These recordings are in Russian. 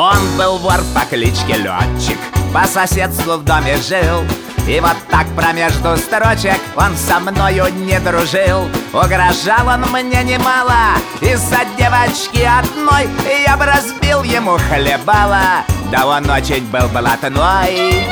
Он был вор по кличке Летчик, по соседству в доме жил. И вот так промежду строчек он со мною не дружил. Угрожал он мне немало, из-за девочки одной я бы разбил ему хлебало. Да он очень был блатной.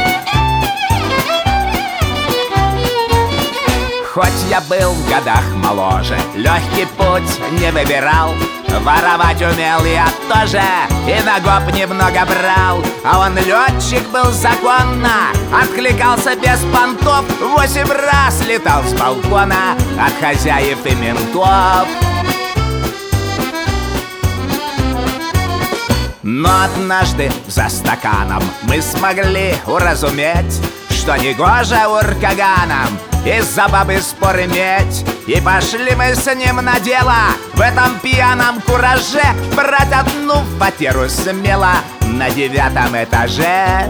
Хоть я был в годах моложе, легкий путь не выбирал. Воровать умел я тоже, и на гоп немного брал. А он летчик был законно, откликался без понтов. 8 раз летал с балкона от хозяев и ментов. Но однажды за стаканом мы смогли уразуметь, что негоже уркаганам из-за бабы спор иметь. И пошли мы с ним на дело в этом пьяном кураже брать одну фатеру смело на 9-м этаже.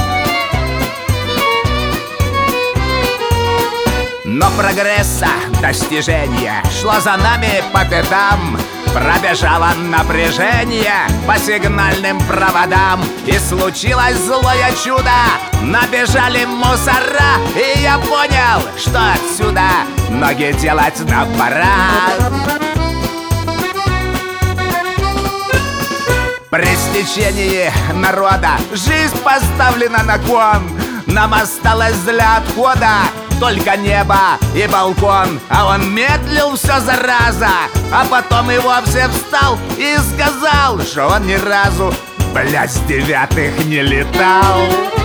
Но прогресса, достижения шло за нами по пятам. Пробежало напряжение по сигнальным проводам. И случилось злое чудо, набежали мусора. И я понял, что отсюда ноги делать нам пора. При стечении народа жизнь поставлена на кон. Нам осталось для отхода только небо и балкон. А он медлил все зараза, а потом и вовсе встал и сказал, что он ни разу, блядь, с 9-х не летал.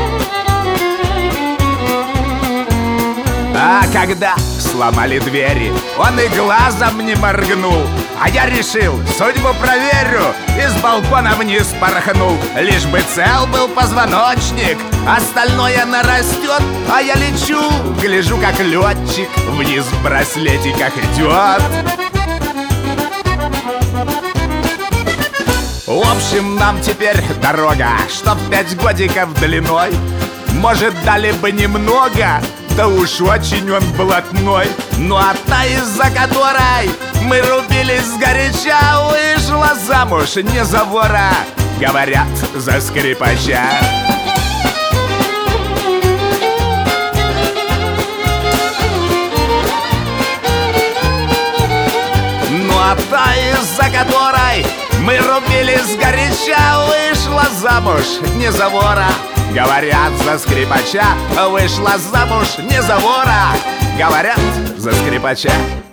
А когда сломали двери, он и глазом не моргнул. А я решил, судьбу проверю, и с балкона вниз порхнул. Лишь бы цел был позвоночник, остальное нарастет. А я лечу, гляжу, как летчик вниз в браслетиках идет. В общем, нам теперь дорога, чтоб 5 годиков длиной. Может, дали бы немного, да уж очень он блатной. Ну а та, из-за которой мы рубились сгоряча, вышла замуж не за вора, говорят, за скрипача. Ну а та, из-за которой мы рубились сгоряча, вышла замуж не за вора, говорят, за скрипача. Вышла замуж не за вора, говорят, за скрипача.